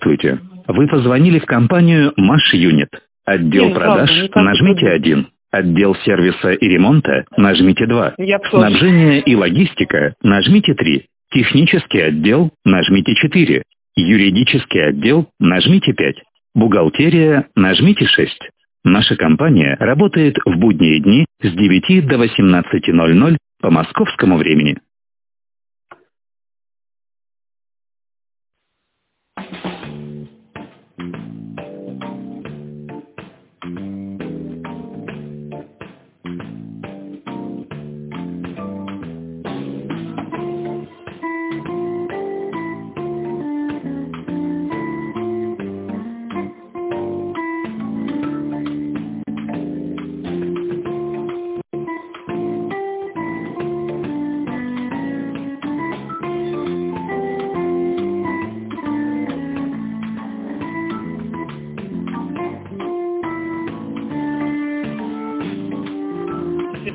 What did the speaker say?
Здравствуйте. Вы позвонили в компанию Маш Юнит. Отдел продаж, нажмите 1. Отдел сервиса и ремонта, нажмите 2. Снабжение и логистика, нажмите 3. Технический отдел, нажмите 4. Юридический отдел, нажмите 5. Бухгалтерия, нажмите 6. Наша компания работает в будние дни с 9 до 18:00 по московскому времени.